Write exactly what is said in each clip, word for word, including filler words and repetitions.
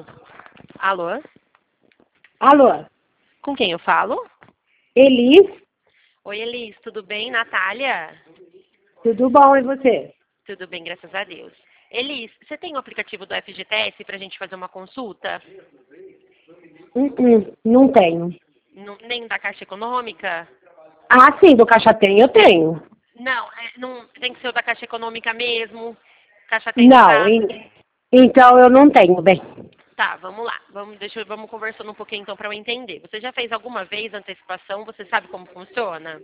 Isso. Alô? Alô? Com quem eu falo? Elis? Oi, Elis, tudo bem? Natália? Tudo bom, e você? Tudo bem, graças a Deus. Elis, você tem o aplicativo do F G T S para a gente fazer uma consulta? Hum, hum, não tenho. Não, nem da Caixa Econômica? Ah, sim, do Caixa Tem eu tenho. Não, é, não tem que ser o da Caixa Econômica mesmo. Caixa Tem não Não, dá? en- então eu não tenho, bem. Tá, vamos lá. Vamos, deixa, eu- vamos conversando um pouquinho então para eu entender. Você já fez alguma vez antecipação? Você sabe como funciona?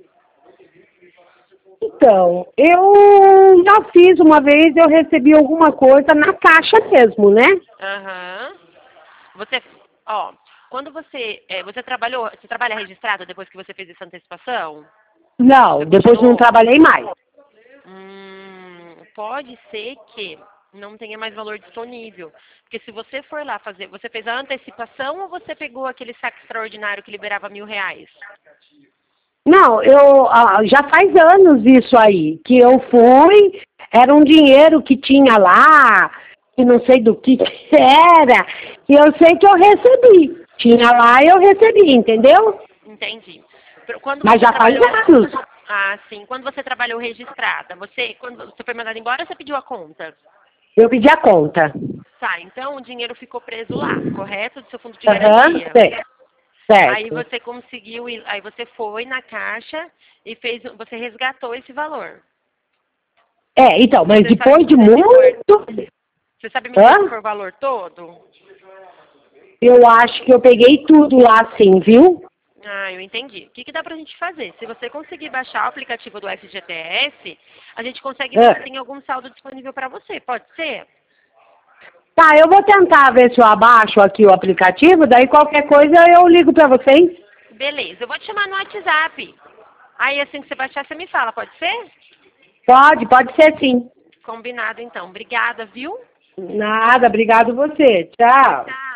Então, eu já fiz uma vez, eu recebi alguma coisa na caixa mesmo, né? Aham. Você, ó, quando você, é, você trabalhou, você trabalha registrado depois que você fez essa antecipação? Não, Você depois não continuou? trabalhei mais. Hum, pode ser que não tenha mais valor disponível. Porque se você for lá fazer, você fez a antecipação ou você pegou aquele saque extraordinário que liberava mil reais? Não, eu ah, já faz anos isso aí, que eu fui, era um dinheiro que tinha lá, que não sei do que que era, e eu sei que eu recebi. Tinha lá e eu recebi, entendeu? Entendi. Pro- Quando Mas você já faz trabalhou, anos. ah, sim. Quando você trabalhou registrada, você, quando você foi mandado embora, você pediu a conta? Eu pedi a conta. Tá, então o dinheiro ficou preso lá, correto? Do seu fundo de Aham, garantia. certo. Aí Certo. você conseguiu, ir- aí você foi na caixa e fez, você resgatou esse valor. É, então, mas Você sabe depois me de dizer se foi, muito. você sabe me dizer se Hã? foi o valor todo? Eu acho que eu peguei tudo lá sim, viu? Ah, eu entendi. O que, que dá pra gente fazer? Se você conseguir baixar o aplicativo do F G T S, a gente consegue ver se É. tem algum saldo disponível para você. Pode ser? Tá, eu vou tentar ver se eu abaixo aqui o aplicativo, daí qualquer coisa eu ligo pra vocês. Beleza, eu vou te chamar no WhatsApp. Aí assim que você baixar, você me fala, pode ser? Pode, pode ser sim. Combinado então. Obrigada, viu? Nada, obrigado você. Tchau. Tchau.